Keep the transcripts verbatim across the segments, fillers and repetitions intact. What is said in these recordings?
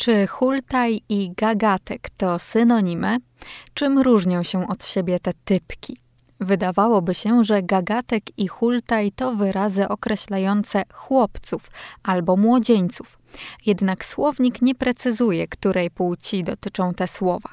Czy hultaj i gagatek to synonimy? Czym różnią się od siebie te typki? Wydawałoby się, że gagatek i hultaj to wyrazy określające chłopców albo młodzieńców. Jednak słownik nie precyzuje, której płci dotyczą te słowa.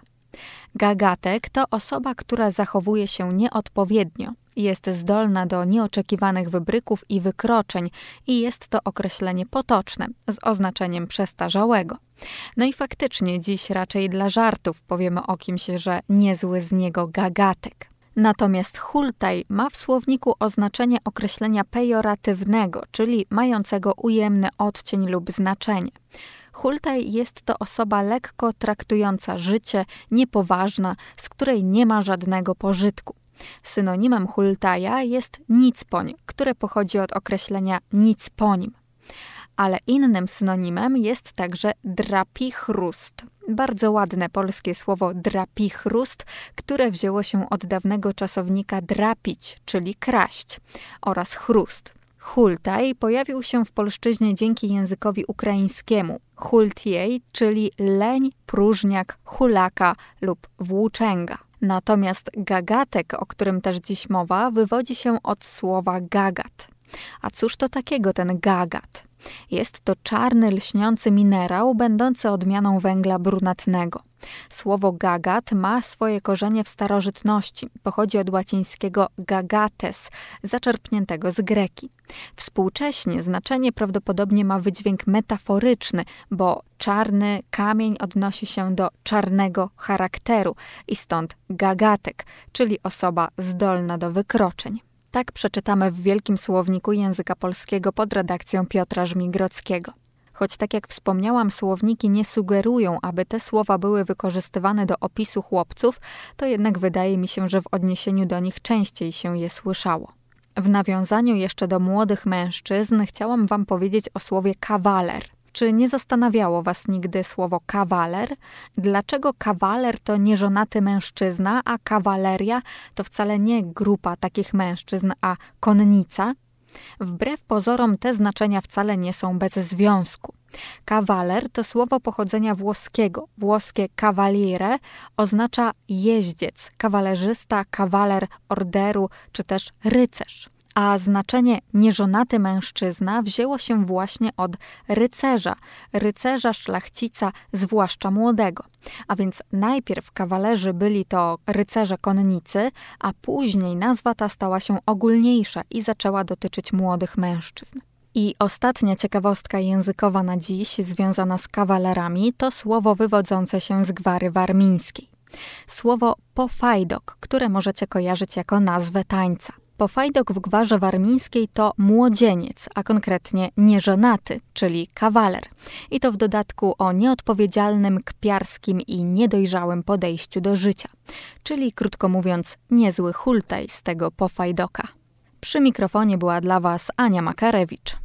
Gagatek to osoba, która zachowuje się nieodpowiednio. Jest zdolna do nieoczekiwanych wybryków i wykroczeń i jest to określenie potoczne, z oznaczeniem przestarzałego. No i faktycznie dziś raczej dla żartów powiemy o kimś, że niezły z niego gagatek. Natomiast hultaj ma w słowniku oznaczenie określenia pejoratywnego, czyli mającego ujemny odcień lub znaczenie. Hultaj jest to osoba lekko traktująca życie, niepoważna, z której nie ma żadnego pożytku. Synonimem hultaja jest nicpoń, które pochodzi od określenia nic po nim. Ale innym synonimem jest także drapichrust. Bardzo ładne polskie słowo drapichrust, które wzięło się od dawnego czasownika drapić, czyli kraść, oraz chrust. Hultaj pojawił się w polszczyźnie dzięki językowi ukraińskiemu. Hultiej, czyli leń, próżniak, hulaka lub włóczęga. Natomiast gagatek, o którym też dziś mowa, wywodzi się od słowa gagat. A cóż to takiego ten gagat? Jest to czarny, lśniący minerał, będący odmianą węgla brunatnego. Słowo gagat ma swoje korzenie w starożytności. Pochodzi od łacińskiego gagates, zaczerpniętego z greki. Współcześnie znaczenie prawdopodobnie ma wydźwięk metaforyczny, bo czarny kamień odnosi się do czarnego charakteru i stąd gagatek, czyli osoba zdolna do wykroczeń. Tak przeczytamy w Wielkim Słowniku Języka Polskiego pod redakcją Piotra Żmigrodzkiego. Choć tak jak wspomniałam, słowniki nie sugerują, aby te słowa były wykorzystywane do opisu chłopców, to jednak wydaje mi się, że w odniesieniu do nich częściej się je słyszało. W nawiązaniu jeszcze do młodych mężczyzn chciałam wam powiedzieć o słowie kawaler. Czy nie zastanawiało was nigdy słowo kawaler? Dlaczego kawaler to nieżonaty mężczyzna, a kawaleria to wcale nie grupa takich mężczyzn, a konnica? Wbrew pozorom te znaczenia wcale nie są bez związku. Kawaler to słowo pochodzenia włoskiego. Włoskie cavaliere oznacza jeździec, kawalerzysta, kawaler orderu czy też rycerz. A znaczenie nieżonaty mężczyzna wzięło się właśnie od rycerza, rycerza szlachcica, zwłaszcza młodego. A więc najpierw kawalerzy byli to rycerze konnicy, a później nazwa ta stała się ogólniejsza i zaczęła dotyczyć młodych mężczyzn. I ostatnia ciekawostka językowa na dziś, związana z kawalerami, to słowo wywodzące się z gwary warmińskiej. Słowo pofajdok, które możecie kojarzyć jako nazwę tańca. Pofajdok w gwarze warmińskiej to młodzieniec, a konkretnie nieżonaty, czyli kawaler. I to w dodatku o nieodpowiedzialnym, kpiarskim i niedojrzałym podejściu do życia. Czyli krótko mówiąc, niezły hultaj z tego pofajdoka. Przy mikrofonie była dla was Ania Makarewicz.